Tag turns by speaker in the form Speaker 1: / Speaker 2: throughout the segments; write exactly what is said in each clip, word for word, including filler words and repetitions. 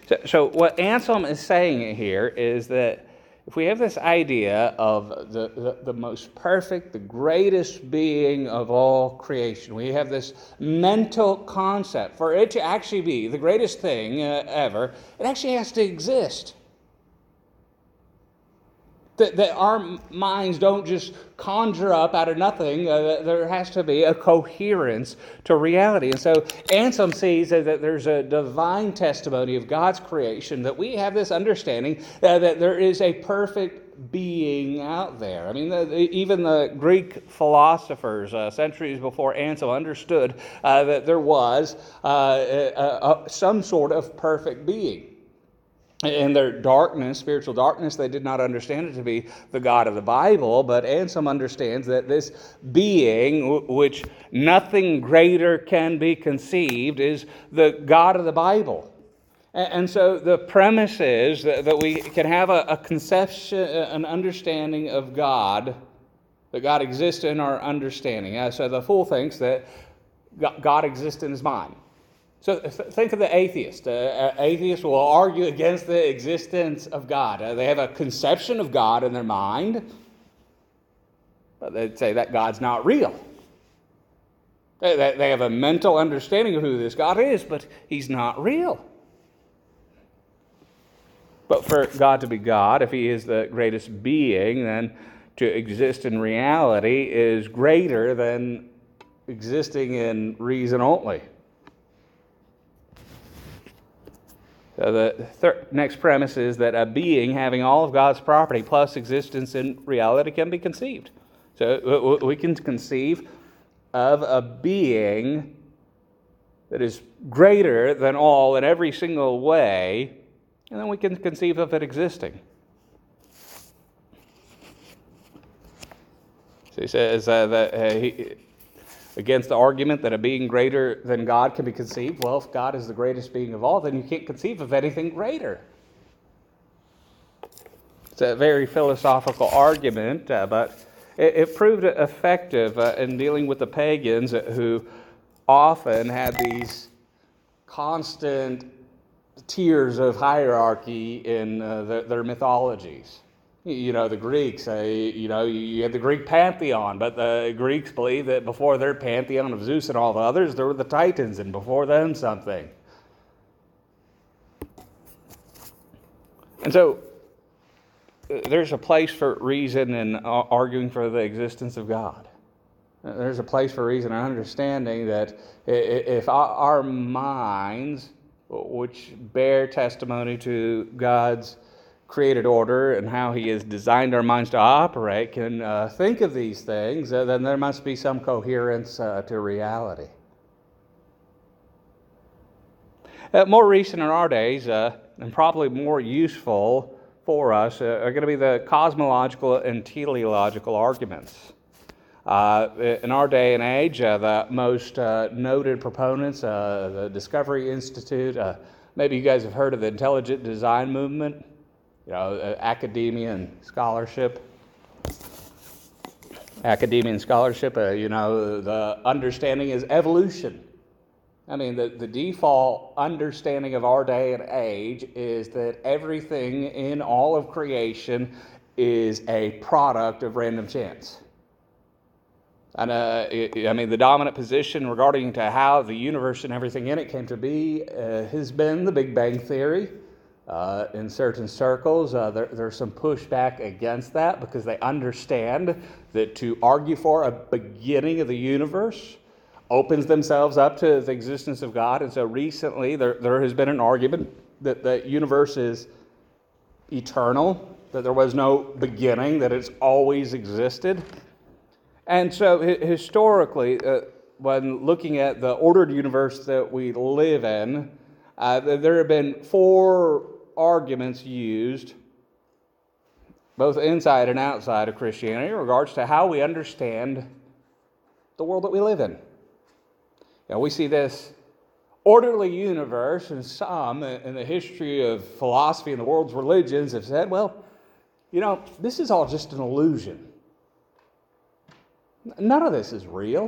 Speaker 1: So, so what Anselm is saying here is that if we have this idea of the, the, the most perfect, the greatest being of all creation, we have this mental concept. For it to actually be the greatest thing uh, ever, it actually has to exist. That, that our minds don't just conjure up out of nothing. Uh, there has to be a coherence to reality. And so Anselm sees that there's a divine testimony of God's creation, that we have this understanding uh, that there is a perfect being out there. I mean, the, the, even the Greek philosophers uh, centuries before Anselm understood uh, that there was uh, uh, uh, some sort of perfect being. In their darkness, spiritual darkness, they did not understand it to be the God of the Bible, but Anselm understands that this being, which nothing greater can be conceived, is the God of the Bible. And so the premise is that we can have a conception, an understanding of God, that God exists in our understanding. So the fool thinks that God exists in his mind. So think of the atheist. Uh, atheists will argue against the existence of God. Uh, they have a conception of God in their mind, but they'd say that God's not real. They, they have a mental understanding of who this God is, but he's not real. But for God to be God, if he is the greatest being, then to exist in reality is greater than existing in reason only. So the third, next premise is that a being having all of God's property plus existence in reality can be conceived. So we can conceive of a being that is greater than all in every single way, and then we can conceive of it existing. So he says uh, that uh, he... against the argument that a being greater than God can be conceived. Well, if God is the greatest being of all, then you can't conceive of anything greater. It's a very philosophical argument, uh, but it, it proved effective uh, in dealing with the pagans who often had these constant tiers of hierarchy in uh, the, their mythologies. You know, the Greeks, uh, you know, you had the Greek pantheon, but the Greeks believed that before their pantheon of Zeus and all the others, there were the Titans, and before them something. And so, there's a place for reason in arguing for the existence of God. There's a place for reason and understanding that if our minds, which bear testimony to God's created order and how he has designed our minds to operate, can uh, think of these things, uh, then there must be some coherence uh, to reality. Uh, more recent in our days, uh, and probably more useful for us, uh, are going to be the cosmological and teleological arguments. Uh, in our day and age, uh, the most uh, noted proponents, uh, the Discovery Institute, uh, maybe you guys have heard of the intelligent design movement. You know, uh, academia and scholarship. Academia and scholarship, uh, you know, the understanding is evolution. I mean, the, the default understanding of our day and age is that everything in all of creation is a product of random chance. And, uh, it, I mean, the dominant position regarding to how the universe and everything in it came to be uh, has been the Big Bang Theory. Uh, in certain circles, uh, there, there's some pushback against that because they understand that to argue for a beginning of the universe opens themselves up to the existence of God. And so recently there, there has been an argument that the universe is eternal, that there was no beginning, that it's always existed. And so historically, uh, when looking at the ordered universe that we live in, uh, there have been four arguments used, both inside and outside of Christianity, in regards to how we understand the world that we live in. You know, we see this orderly universe, and some in the history of philosophy and the world's religions have said, well, you know, this is all just an illusion. None of this is real.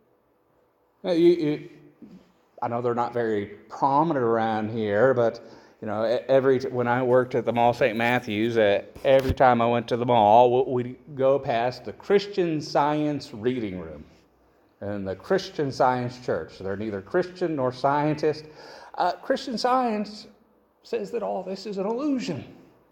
Speaker 1: You, you, I know they're not very prominent around here, but You know, every when I worked at the Mall Saint Matthews, uh, every time I went to the mall, we'd go past the Christian Science reading room and the Christian Science church. They're neither Christian nor scientist. Uh, Christian Science says that all this is an illusion.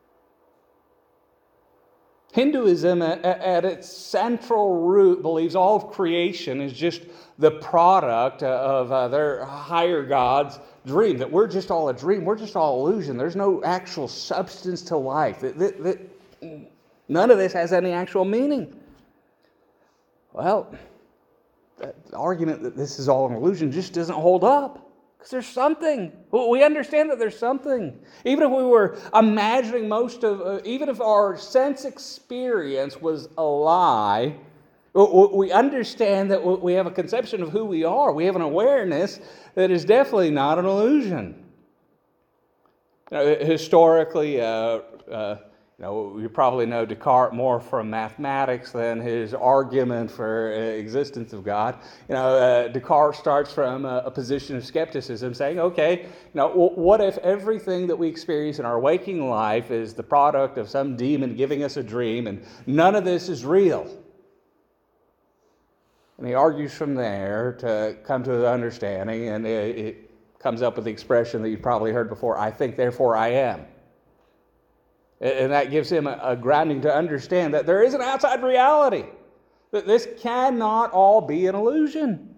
Speaker 1: Hinduism, at, at its central root, believes all of creation is just the product of uh, their higher god's dream, that we're just all a dream, we're just all illusion. There's no actual substance to life. That, that, that, none of this has any actual meaning. Well, the argument that this is all an illusion just doesn't hold up. Because there's something. We understand that there's something. Even if we were imagining most of, uh, even if our sense experience was a lie, we understand that we have a conception of who we are. We have an awareness that is definitely not an illusion. You know, historically, uh, uh, you know, you probably know Descartes more from mathematics than his argument for uh, existence of God. You know, uh, Descartes starts from a, a position of skepticism, saying, okay, you know, w- what if everything that we experience in our waking life is the product of some demon giving us a dream, and none of this is real? And he argues from there to come to the understanding, and it, it comes up with the expression that you've probably heard before, I think, therefore I am. And that gives him a, a grounding to understand that there is an outside reality, that this cannot all be an illusion.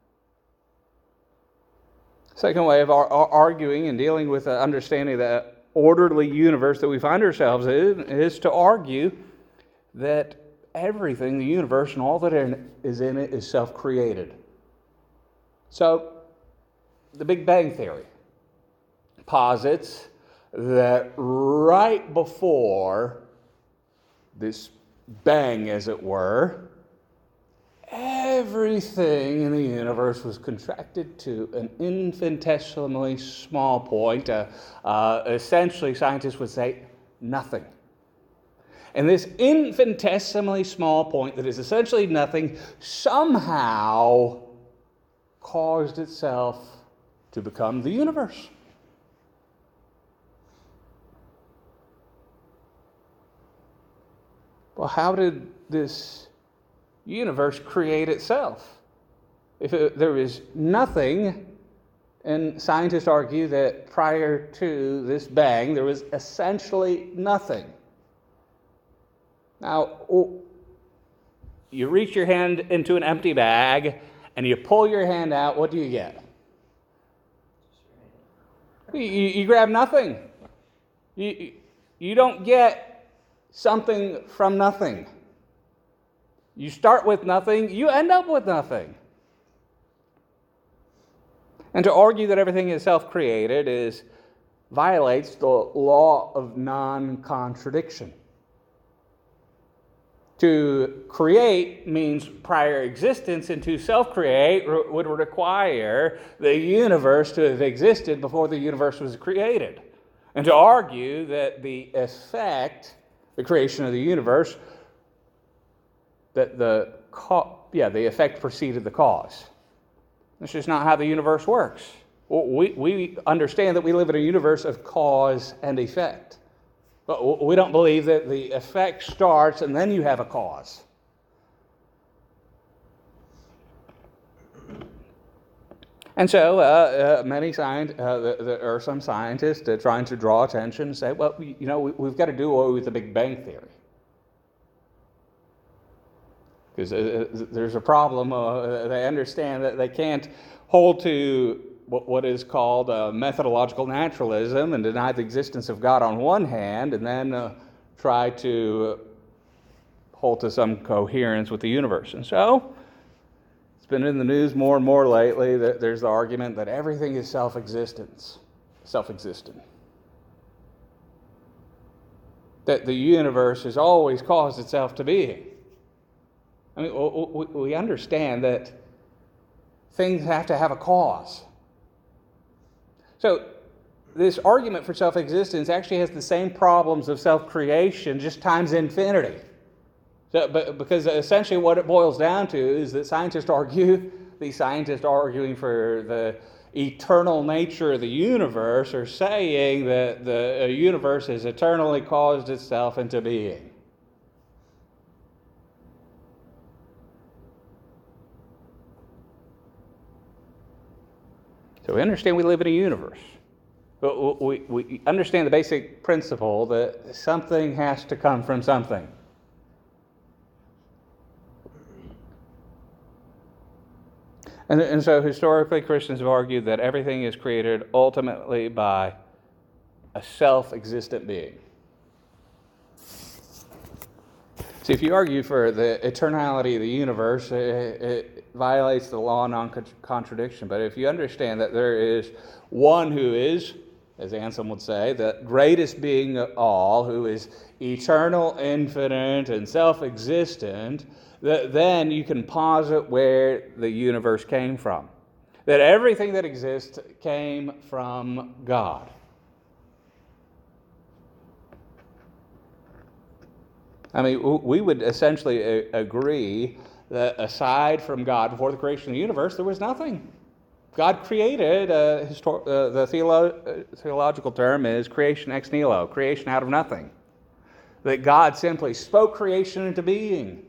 Speaker 1: Second way of ar- arguing and dealing with the understanding of the orderly universe that we find ourselves in is to argue that everything, the universe and all that is in it, is self-created. So, the Big Bang Theory posits that right before this bang, as it were, everything in the universe was contracted to an infinitesimally small point. Uh, uh, essentially, scientists would say nothing. And this infinitesimally small point that is essentially nothing somehow caused itself to become the universe. Well, how did this universe create itself? If it, there is nothing, and scientists argue that prior to this bang, there was essentially nothing. Now, you reach your hand into an empty bag, and you pull your hand out, what do you get? You, you grab nothing. You, you don't get something from nothing. You start with nothing, you end up with nothing. And to argue that everything is self-created is violates the law of non-contradiction. To create means prior existence, and to self-create re- would require the universe to have existed before the universe was created. And to argue that the effect, the creation of the universe, that the co- yeah, the effect preceded the cause. That's just not how the universe works. We, we understand that we live in a universe of cause and effect. But we don't believe that the effect starts and then you have a cause. And so uh, uh, many scientists, uh, there are some scientists uh, trying to draw attention and say, well, you know, we, we've got to do away with the Big Bang Theory. Because uh, there's a problem. Uh, they understand that they can't hold to what is called uh, methodological naturalism and deny the existence of God on one hand, and then uh, try to hold to some coherence with the universe. And so, it's been in the news more and more lately that there's the argument that everything is self-existence, self-existent. That the universe has always caused itself to be. I mean, we understand that things have to have a cause. So, this argument for self-existence actually has the same problems of self-creation, just times infinity. So, but, because essentially what it boils down to is that scientists argue, these scientists are arguing for the eternal nature of the universe are saying that the universe has eternally caused itself into being. So we understand we live in a universe. But we, we understand the basic principle that something has to come from something. And, and so historically, Christians have argued that everything is created ultimately by a self-existent being. See, if you argue for the eternality of the universe, it, it violates the law of non-contradiction. But if you understand that there is one who is, as Anselm would say, the greatest being of all, who is eternal, infinite, and self-existent, that then you can posit where the universe came from. That everything that exists came from God. I mean, we would essentially agree that aside from God, before the creation of the universe, there was nothing. God created, uh, histor- uh, the theolo- uh, theological term is creation ex nihilo, creation out of nothing. That God simply spoke creation into being.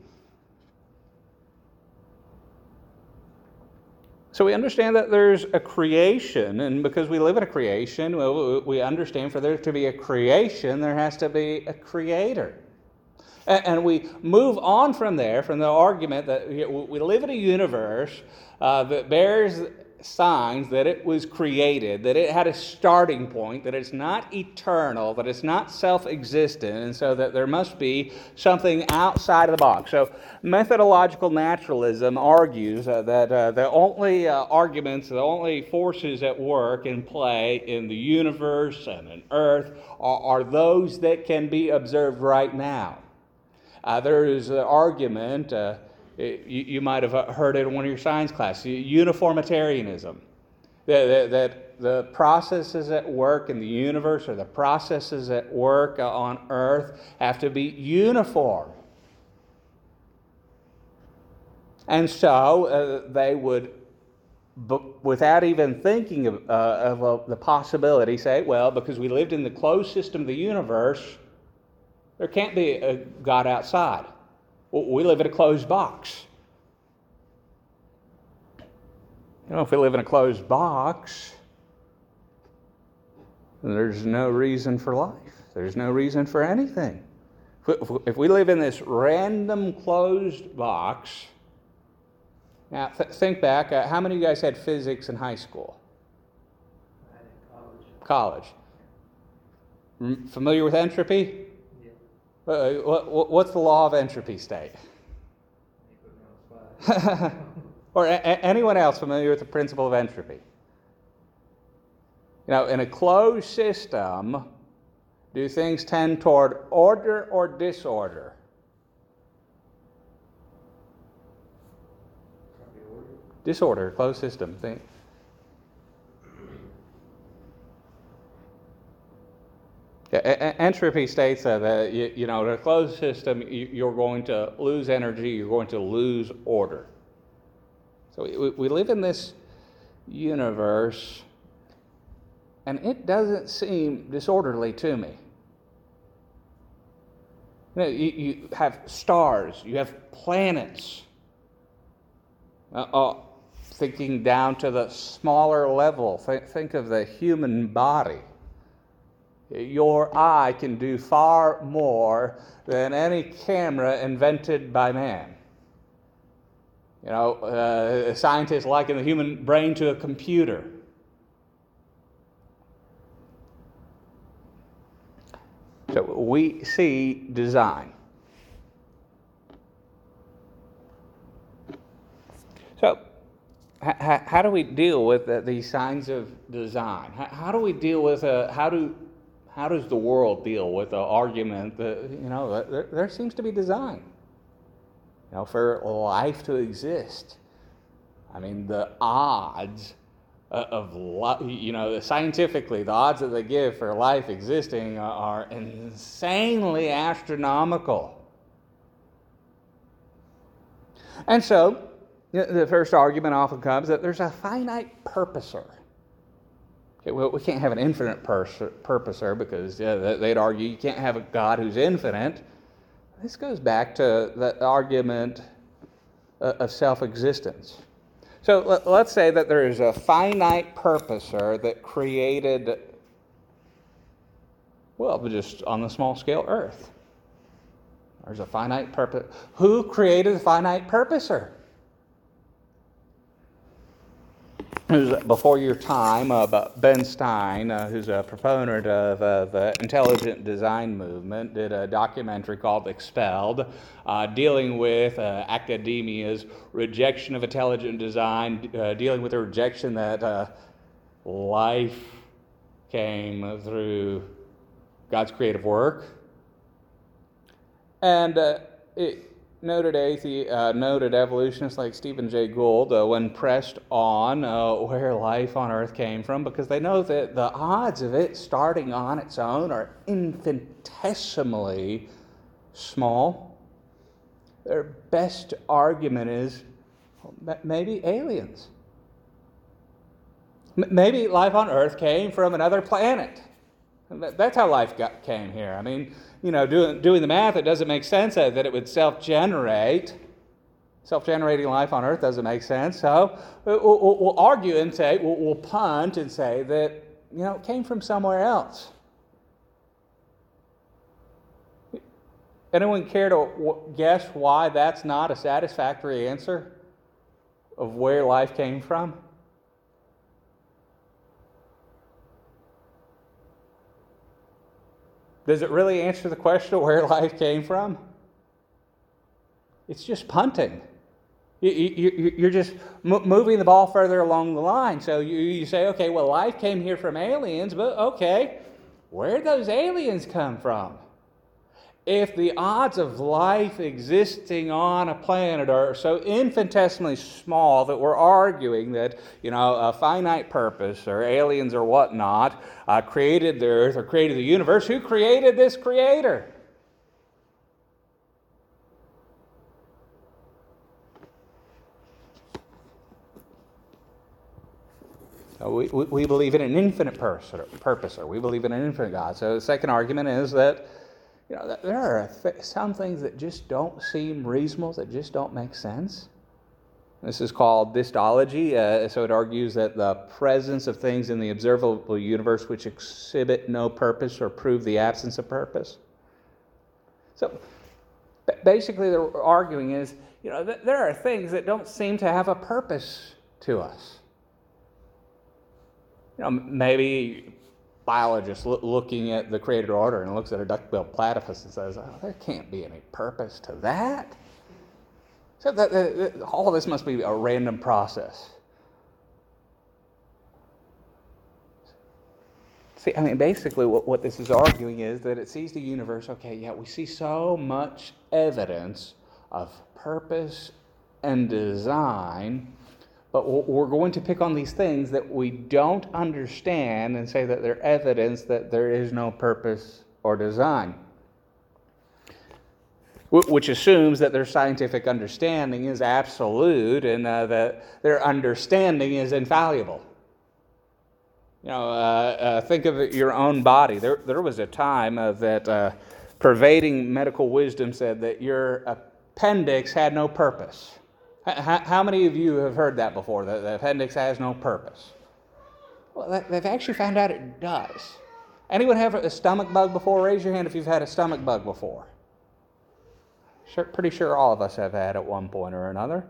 Speaker 1: So we understand that there's a creation, and because we live in a creation, well, we understand for there to be a creation, there has to be a creator. And we move on from there, from the argument that we live in a universe uh, that bears signs that it was created, that it had a starting point, that it's not eternal, that it's not self-existent, and so that there must be something outside of the box. So methodological naturalism argues uh, that uh, the only uh, arguments, the only forces at work in play in the universe and in earth are, are those that can be observed right now. Uh, there is an argument, uh, it, you, you might have heard it in one of your science classes, uniformitarianism, that, that, that the processes at work in the universe or the processes at work on earth have to be uniform. And so uh, they would, b- without even thinking of, uh, of uh, the possibility, say, well, because we lived in the closed system of the universe, there can't be a God outside. We live in a closed box. You know, if we live in a closed box, then there's no reason for life. There's no reason for anything. If we live in this random closed box, now th- think back, uh, how many of you guys had physics in high school? College. College. Familiar with entropy? Uh, what, what's the law of entropy state? Or a, anyone else familiar with the principle of entropy? You know, in a closed system, do things tend toward order or disorder? Disorder, closed system. Think. Yeah, entropy states uh, that you, you know, in a closed system, you, you're going to lose energy, you're going to lose order. So we, we live in this universe, and it doesn't seem disorderly to me. You know, you, you have stars, you have planets. Uh, uh, thinking down to the smaller level, th- think of the human body. Your eye can do far more than any camera invented by man. You know, uh, scientists liken the human brain to a computer. So we see design. So h- how do we deal with uh, these signs of design? How, how do we deal with, uh, how do How does the world deal with the argument that, you know, there, there seems to be design, you know, for life to exist? I mean, the odds of, you know, scientifically, the odds that they give for life existing are insanely astronomical. And so, the first argument often comes that there's a finite purposer. Okay, well, we can't have an infinite pers- purposer because yeah, they'd argue you can't have a God who's infinite. This goes back to the argument of self-existence. So let, let's say that there is a finite purposer that created, well, just on the small scale, Earth. There's a finite purpose. Who created the finite purposer? Who's before your time, uh, Ben Stein, uh, who's a proponent of uh, the intelligent design movement, did a documentary called Expelled, uh, dealing with uh, academia's rejection of intelligent design, uh, dealing with the rejection that uh, life came through God's creative work. And uh, it, noted athe- uh, noted evolutionists like Stephen Jay Gould, uh, when pressed on uh, where life on Earth came from, because they know that the odds of it starting on its own are infinitesimally small. Their best argument is well, maybe aliens. M- maybe life on Earth came from another planet. That's how life got, came here. I mean, you know, doing, doing the math, it doesn't make sense that it would self-generate. Self-generating life on Earth doesn't make sense. So we'll, we'll, we'll argue and say, we'll, we'll punt and say that, you know, it came from somewhere else. Anyone care to guess why that's not a satisfactory answer of where life came from? Does it really answer the question of where life came from? It's just punting. You, you, you're just moving the ball further along the line. So you, you say, okay, well, life came here from aliens, but okay, where'd those aliens come from? If the odds of life existing on a planet are so infinitesimally small that we're arguing that, you know, a finite purpose or aliens or whatnot uh, created the earth or created the universe, who created this creator? So we, we, we believe in an infinite purpose, or we believe in an infinite God. So the second argument is that You know, there are th- some things that just don't seem reasonable, that just don't make sense. This is called dystology. Uh, so it argues that the presence of things in the observable universe which exhibit no purpose or prove the absence of purpose. So basically, they're arguing is, you know, th- there are things that don't seem to have a purpose to us. You know, maybe biologist looking at the created order and looks at a duck-billed platypus and says, oh, there can't be any purpose to that. So that, that, all of this must be a random process. See, I mean, basically what, what this is arguing is that it sees the universe, okay, yeah, we see so much evidence of purpose and design, but we're going to pick on these things that we don't understand and say that they're evidence that there is no purpose or design. Which assumes that their scientific understanding is absolute and uh, that their understanding is infallible. You know, uh, uh, think of your own body. There, there was a time uh, that uh, pervading medical wisdom said that your appendix had no purpose. How many of you have heard that before, that the appendix has no purpose? Well, they've actually found out it does. Anyone have a stomach bug before? Raise your hand if you've had a stomach bug before. Sure, pretty sure all of us have had at one point or another.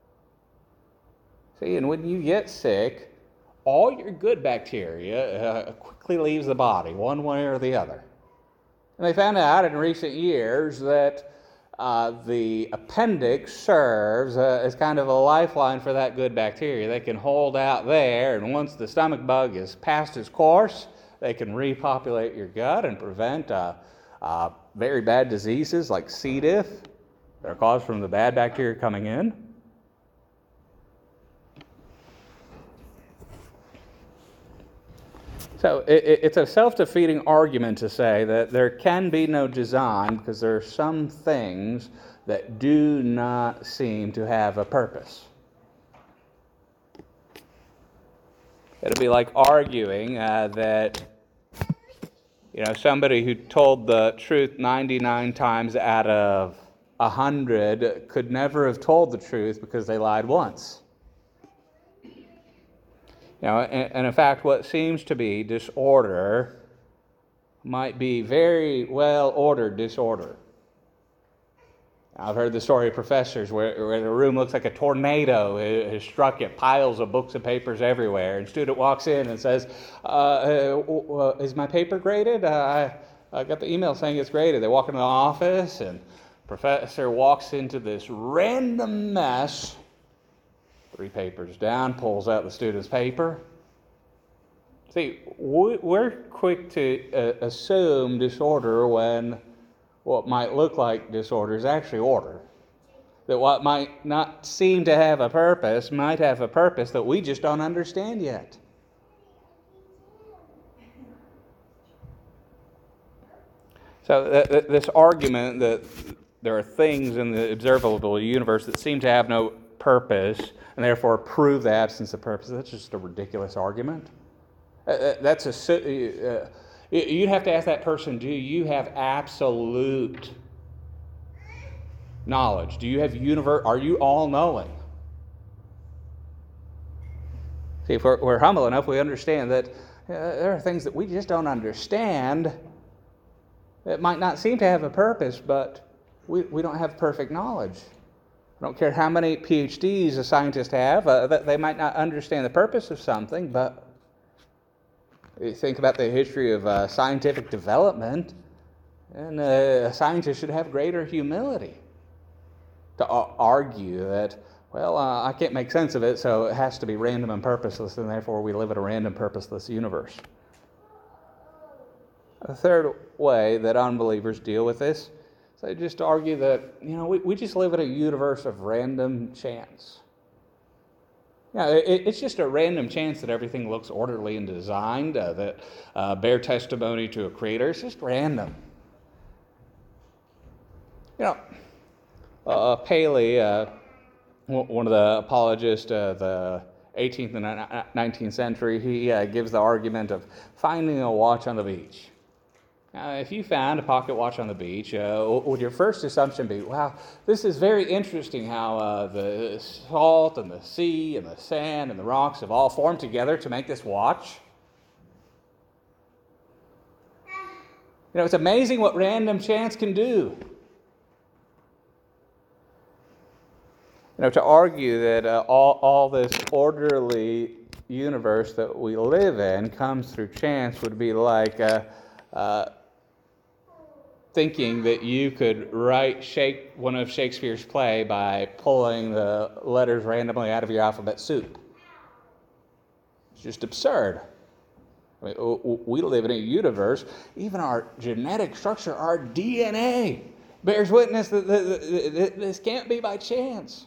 Speaker 1: See, and when you get sick, all your good bacteria uh, quickly leaves the body, one way or the other. And they found out in recent years that Uh, the appendix serves uh, as kind of a lifeline for that good bacteria. They can hold out there, and once the stomach bug is past its course, they can repopulate your gut and prevent uh, uh, very bad diseases like C. diff that are caused from the bad bacteria coming in. So it, it's a self-defeating argument to say that there can be no design because there are some things that do not seem to have a purpose. It'll be like arguing uh, that, you know, somebody who told the truth ninety-nine times out of one hundred could never have told the truth because they lied once. You know, and, and in fact, what seems to be disorder might be very well-ordered disorder. I've heard the story of professors where, where the room looks like a tornado has struck it, piles of books and papers everywhere. And a student walks in and says, uh, uh, is my paper graded? Uh, I, I got the email saying it's graded. They walk into the office and the professor walks into this random mess, three papers down, pulls out the student's paper. See, we're quick to uh, assume disorder when what might look like disorder is actually order. That what might not seem to have a purpose might have a purpose that we just don't understand yet. So th- th- this argument that there are things in the observable universe that seem to have no purpose and therefore prove the absence of purpose, that's just a ridiculous argument. Uh, that's a... Uh, You'd have to ask that person, do you have absolute knowledge? Do you have universe? Are you all-knowing? See, if we're, we're humble enough, we understand that uh, there are things that we just don't understand that might not seem to have a purpose, but we, we don't have perfect knowledge. I don't care how many P H Ds a scientist have, uh, that they might not understand the purpose of something, but you think about the history of uh, scientific development, and uh, a scientist should have greater humility to uh, argue that, well, uh, I can't make sense of it, so it has to be random and purposeless, and therefore we live in a random, purposeless universe. A third way that unbelievers deal with this is they just argue that, you know, we, we just live in a universe of random chance. Yeah, it, it's just a random chance that everything looks orderly and designed, uh, that uh, bear testimony to a creator. It's just random. You know, uh, Paley, uh, one of the apologists of the eighteenth and nineteenth century, he uh, gives the argument of finding a watch on the beach. Now, if you found a pocket watch on the beach, uh, would your first assumption be, wow, this is very interesting how uh, the salt and the sea and the sand and the rocks have all formed together to make this watch? You know, it's amazing what random chance can do. You know, to argue that uh, all, all this orderly universe that we live in comes through chance would be like uh, uh, thinking that you could write Shake, one of Shakespeare's play by pulling the letters randomly out of your alphabet soup. It's just absurd. I mean, we live in a universe, even our genetic structure, our D N A bears witness that this can't be by chance.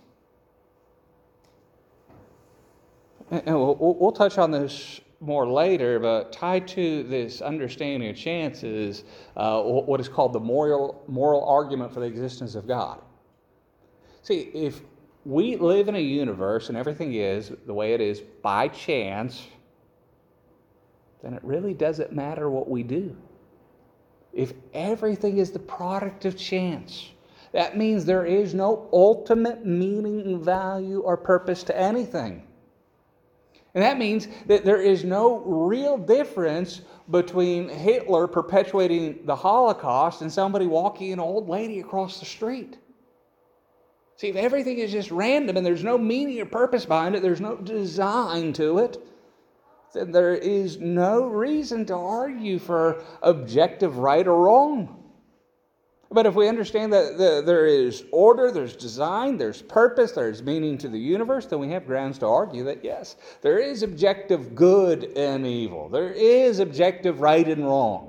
Speaker 1: And we'll touch on this more later, but tied to this understanding of chance is uh, what is called the moral moral argument for the existence of God. See, if we live in a universe and everything is the way it is by chance, then it really doesn't matter what we do. If everything is the product of chance, that means there is no ultimate meaning, value, or purpose to anything. And that means that there is no real difference between Hitler perpetuating the Holocaust and somebody walking an old lady across the street. See, if everything is just random and there's no meaning or purpose behind it, there's no design to it, then there is no reason to argue for objective right or wrong. But if we understand that there is order, there's design, there's purpose, there's meaning to the universe, then we have grounds to argue that, yes, there is objective good and evil. There is objective right and wrong.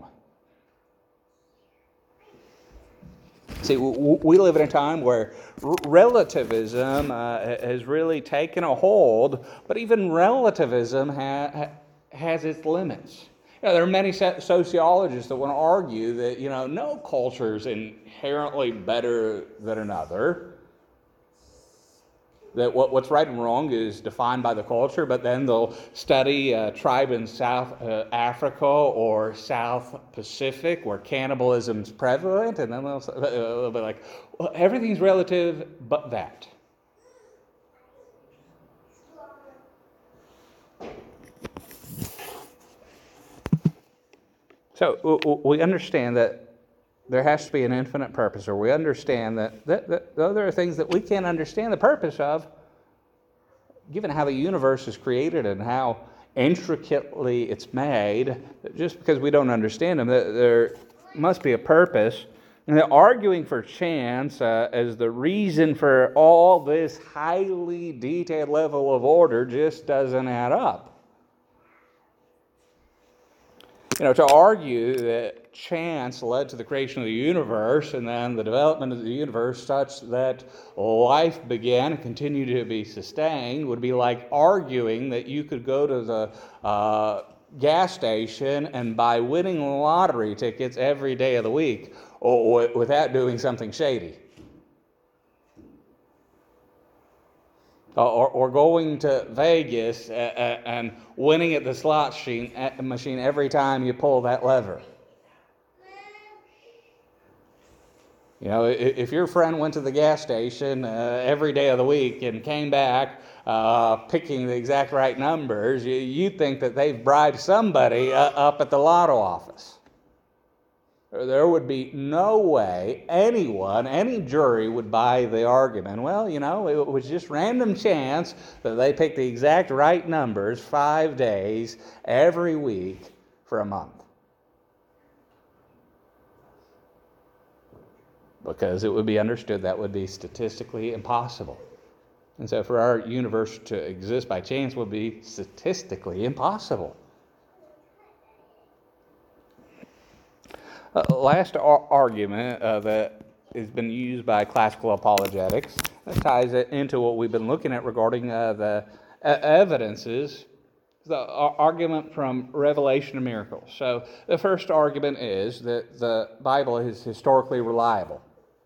Speaker 1: See, we live in a time where relativism uh, has really taken a hold, but even relativism ha- has its limits. You know, there are many sociologists that want to argue that, you know, no culture is inherently better than another. that what, what's right and wrong is defined by the culture, but then they'll study a tribe in South uh, Africa or South Pacific where cannibalism's prevalent, and then they'll, they'll be like, well, everything's relative but that. So we understand that there has to be an infinite purpose, or we understand that, that, that there are things that we can't understand the purpose of, given how the universe is created and how intricately it's made. Just because we don't understand them, there must be a purpose. And they're arguing for chance uh, as the reason for all this highly detailed level of order just doesn't add up. You know, to argue that chance led to the creation of the universe and then the development of the universe such that life began and continued to be sustained would be like arguing that you could go to the uh, gas station and buy winning lottery tickets every day of the week or, or without doing something shady. Or, or going to Vegas and winning at the slot machine every time you pull that lever. You know, if your friend went to the gas station uh, every day of the week and came back uh, picking the exact right numbers, you, you'd think that they've bribed somebody uh, up at the lotto office. There would be no way anyone, any jury would buy the argument. Well, you know, it was just random chance that they picked the exact right numbers five days every week for a month. Because it would be understood that would be statistically impossible. And so for our universe to exist by chance would be statistically impossible. Uh, last ar- argument uh, that has been used by classical apologetics that ties it into what we've been looking at regarding uh, the uh, evidences, the ar- argument from revelation and miracles. So the first argument is that the Bible is historically reliable.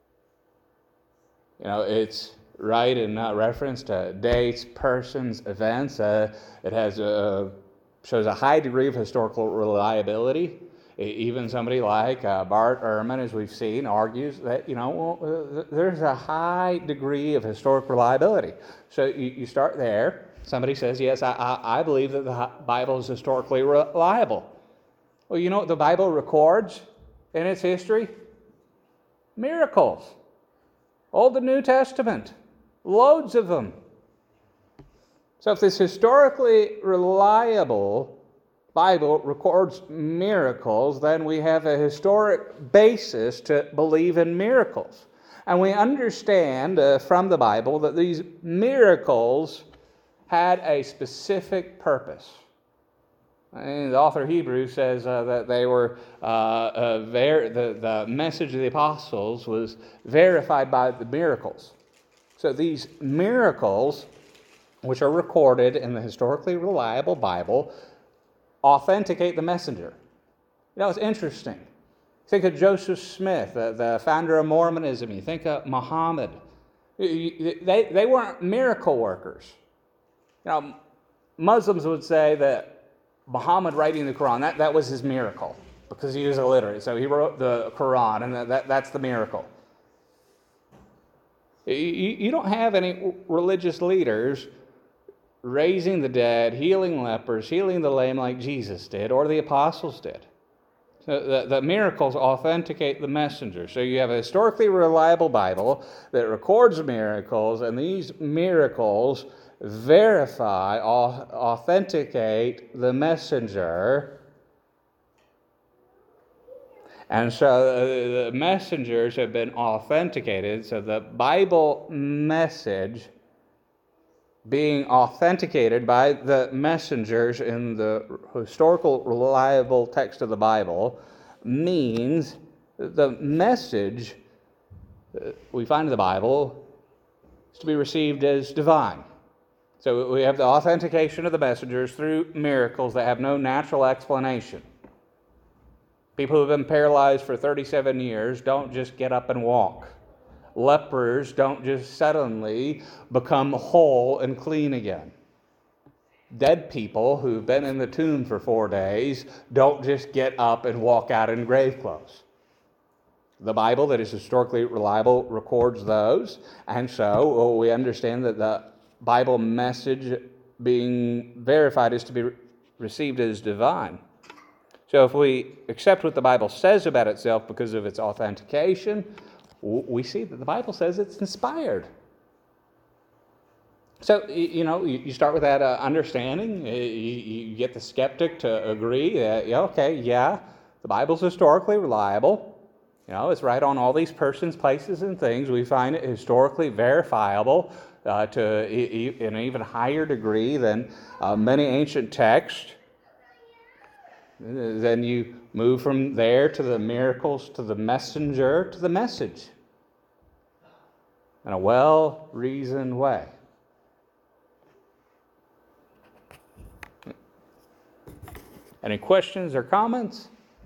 Speaker 1: You know, it's right in uh, reference to dates, persons, events. Uh, it has a, shows a high degree of historical reliability. Even somebody like uh, Bart Ehrman, as we've seen, argues that, you know, well, uh, there's a high degree of historic reliability. So you, you start there. Somebody says, yes, I, I, I believe that the Bible is historically reliable. Well, you know what the Bible records in its history? Miracles. Old and New Testament. Loads of them. So if this historically reliable Bible records miracles, then we have a historic basis to believe in miracles. And we understand uh, from the Bible that these miracles had a specific purpose. And the author of Hebrews says uh, that they were uh, uh, ver- the, the message of the apostles was verified by the miracles. So these miracles, which are recorded in the historically reliable Bible, authenticate the messenger. You know, it's interesting. Think of Joseph Smith, the, the founder of Mormonism. You think of Muhammad. They, they weren't miracle workers. You know, Muslims would say that Muhammad writing the Quran, that, that was his miracle because he was illiterate. So he wrote the Quran, and that, that, that's the miracle. You, you don't have any religious leaders raising the dead, healing lepers, healing the lame like Jesus did, or the apostles did. So the, the miracles authenticate the messenger. So you have a historically reliable Bible that records miracles, and these miracles verify, authenticate the messenger. And so the messengers have been authenticated. So the Bible message being authenticated by the messengers in the historical, reliable text of the Bible means the message we find in the Bible is to be received as divine. So we have the authentication of the messengers through miracles that have no natural explanation. People who have been paralyzed for thirty-seven years don't just get up and walk. lepers don't just suddenly become whole and clean again. Dead people who've been in the tomb for four days don't just get up and walk out in grave clothes. The Bible, that is historically reliable, records those, and so we understand that the Bible message being verified is to be received as divine. So if we accept what the Bible says about itself because of its authentication, we see that the Bible says it's inspired. So, you know, you start with that uh, understanding. You get the skeptic to agree that, yeah, okay, yeah, the Bible's historically reliable. You know, it's right on all these persons, places, and things. We find it historically verifiable uh, to e- e- an even higher degree than uh, many ancient texts. Then you move from there to the miracles, to the messenger, to the message in a well-reasoned way. Any questions or comments?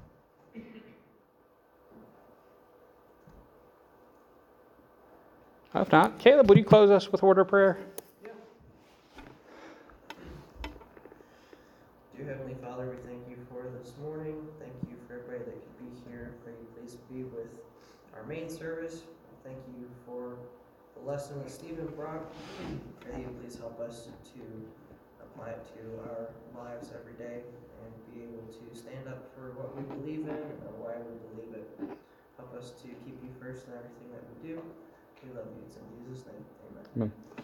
Speaker 1: If not, Caleb, would you close us with a word of prayer?
Speaker 2: Yeah. Dear Heavenly Father, we thank you for this morning. Thank you for everybody that could be here. Pray you please be with our main service. Thank you for the lesson that Stephen brought. Pray you please help us to apply it to our lives every day and be able to stand up for what we believe in or why we believe it. Help us to keep you first in everything that we do. We love you. It's in Jesus' name. Amen.
Speaker 1: Amen.